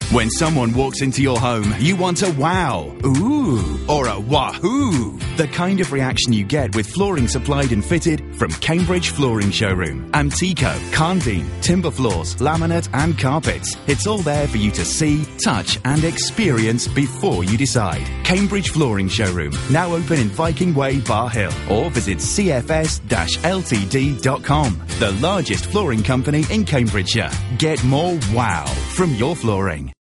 When someone walks into your home, you want a wow, ooh, or a wahoo. The kind of reaction you get with flooring supplied and fitted from Cambridge Flooring Showroom. Antico, Carndine, timber floors, laminate and carpets. It's all there for you to see, touch and experience before you decide. Cambridge Flooring Showroom, now open in Viking Way, Bar Hill, or visit cfs-ltd.com. The largest flooring company in Cambridgeshire. Get more wow from your flooring.